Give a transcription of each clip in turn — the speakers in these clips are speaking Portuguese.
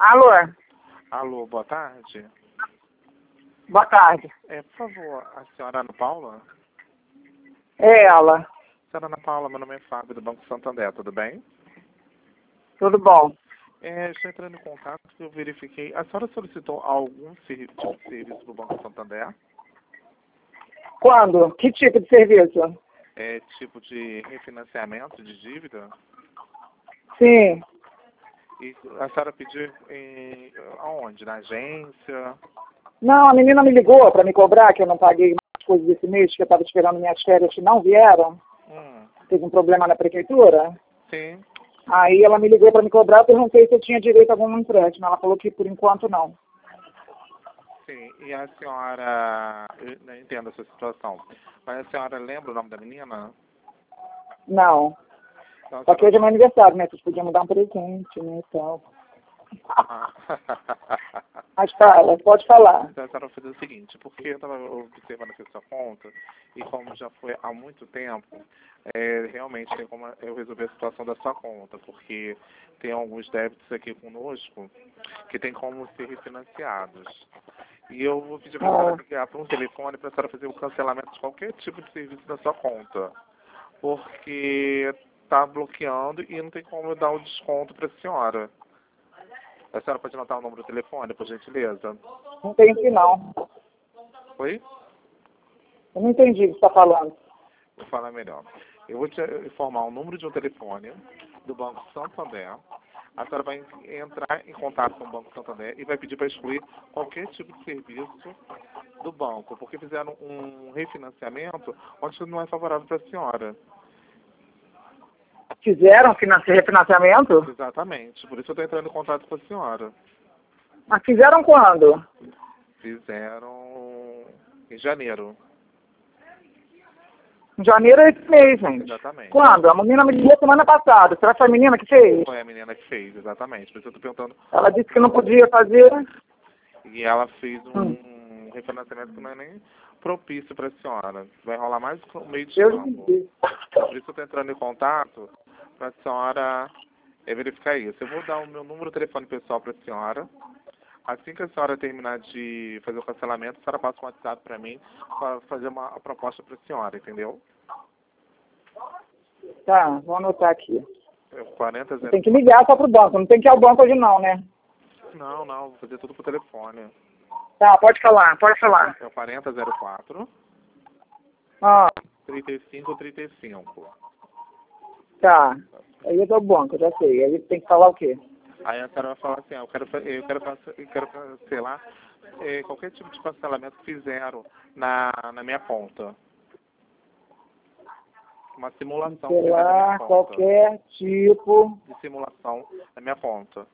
Alô? Alô, boa tarde. Boa tarde. Por favor, a senhora Ana Paula? É ela. Senhora Ana Paula, meu nome é Fábio, do Banco Santander, tudo bem? Tudo bom? Estou entrando em contato porque eu verifiquei. A senhora solicitou algum tipo de serviço do Banco Santander? Quando? Que tipo de serviço? Tipo de refinanciamento de dívida? Sim. E a senhora pediu aonde? Na agência? Não, a menina me ligou para me cobrar que eu não paguei mais coisas desse mês, que eu estava esperando minhas férias que não vieram. Teve um problema na prefeitura. Sim. Aí ela me ligou para me cobrar, eu perguntei se eu tinha direito a algum empréstimo. Ela falou que por enquanto não. Sim, e a senhora, eu não entendo essa situação, mas a senhora lembra o nome da menina? Não. Então, Só que hoje é meu aniversário, né? Vocês podiam me dar um presente, né, e tal. Mas fala, pode falar. Então, a senhora vai fazer o seguinte, porque eu estava observando aqui a sua conta, e como já foi há muito tempo, realmente tem como eu resolver a situação da sua conta, porque tem alguns débitos aqui conosco que tem como ser refinanciados. E eu vou pedir para a senhora ligar para um telefone para a senhora fazer o cancelamento de qualquer tipo de serviço da sua conta, porque está bloqueando e não tem como eu dar o desconto para a senhora. A senhora pode anotar o número do telefone, por gentileza? Não entendi, não. Oi? Eu não entendi o que você está falando. Vou falar melhor. Eu vou te informar o número de um telefone do Banco Santander. A senhora vai entrar em contato com o Banco Santander e vai pedir para excluir qualquer tipo de serviço do banco, porque fizeram um refinanciamento onde não é favorável para a senhora. Fizeram refinanciamento? Exatamente. Por isso eu estou entrando em contato com a senhora. Mas fizeram quando? Fizeram em janeiro. Em janeiro é esse mês, gente. Exatamente. Quando? A menina me ligou semana passada. Será que foi a menina que fez? Foi a menina que fez, exatamente. Por isso eu estou perguntando. Ela disse que não podia fazer. E ela fez um refinanciamento que não é nem propício para a senhora. Vai rolar mais um meio de ano. Por isso eu estou entrando em contato para a senhora verificar isso. Eu vou dar o meu número de telefone pessoal para a senhora. Assim que a senhora terminar de fazer o cancelamento, a senhora passa um WhatsApp para mim para fazer uma proposta para a senhora, entendeu? Tá, vou anotar aqui. 40 Tem que ligar só pro banco. Não tem que ir ao banco hoje não, né? Não, vou fazer tudo por telefone. Tá, pode falar, pode falar. É o 4004 Ah, 3535. tá. Aí eu dou banco, eu já sei. Aí tem que falar o quê? Aí a senhora vai falar assim, eu quero cancelar qualquer tipo de cancelamento que fizeram na minha conta. Uma simulação que fizeram na minha conta. Qualquer tipo. De simulação na minha conta.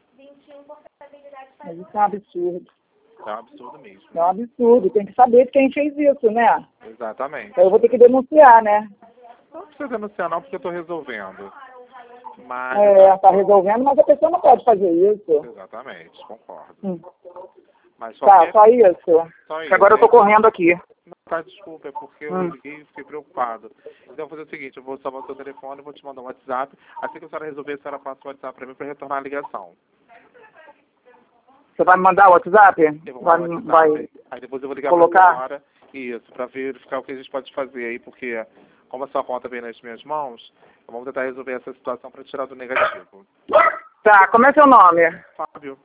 Mas isso é um absurdo. É um absurdo mesmo. É um absurdo. Tem que saber quem fez isso, né? Exatamente. Eu vou ter que denunciar, né? Não precisa denunciar não, porque eu estou resolvendo. Mas, tá resolvendo, mas a pessoa não pode fazer isso. Exatamente, concordo. Mas Tá, só isso. Só isso. Agora eu tô correndo aqui. Não, tá, desculpa, é porque eu liguei e fiquei preocupado. Então eu vou fazer o seguinte, eu vou salvar o seu telefone, vou te mandar um WhatsApp. Assim que a senhora resolver, a senhora passa o WhatsApp para mim para retornar a ligação. Você vai me mandar o WhatsApp? Eu vou mandar o WhatsApp. Aí depois eu vou ligar para a senhora, isso, para verificar o que a gente pode fazer aí, porque como a sua conta vem nas minhas mãos, vamos tentar resolver essa situação para tirar do negativo. Tá, como é seu nome? Fábio.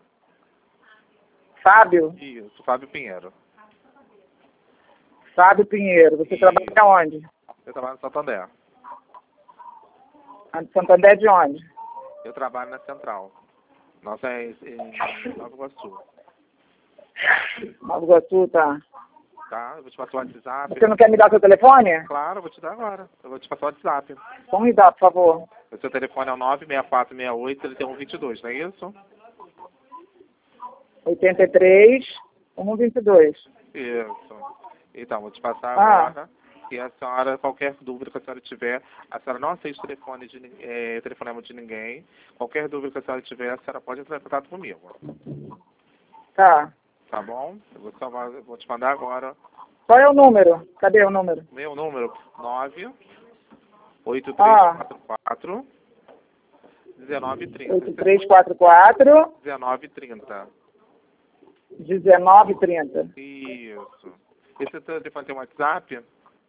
Fábio? Isso, Fábio Pinheiro. Fábio Pinheiro. Você trabalha onde? Eu trabalho no Santander. Santander de onde? Eu trabalho na Central. Nossa, é em Nova Iguaçu. Nova Iguaçu, tá. Tá? Eu vou te passar o WhatsApp. Você não quer me dar seu telefone? Claro, eu vou te dar agora. Eu vou te passar o WhatsApp. Então me dá, por favor. O seu telefone é o 96468-3122, não é isso? 83 122. Isso. Então, vou te passar agora. E a senhora, qualquer dúvida que a senhora tiver, a senhora não aceita telefonema de ninguém. Qualquer dúvida que a senhora tiver, a senhora pode entrar em contato comigo. Tá. Tá bom? Eu vou te mandar agora. Qual é o número? Cadê o número? Meu número, 98344 19h30. 8344 19h30. 1930. Isso. Esse telefone tem WhatsApp?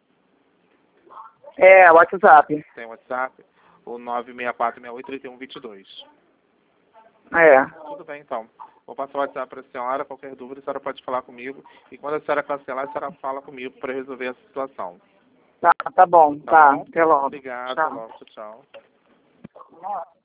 É, WhatsApp. Tem WhatsApp? O 964683122. É. Tudo bem, então. Vou passar o WhatsApp para a senhora. Qualquer dúvida, a senhora pode falar comigo. E quando a senhora cancelar, a senhora fala comigo para resolver essa situação. Tá bom. Tá bom? Até logo. Obrigado. Tchau. Até logo. Tchau. Nossa.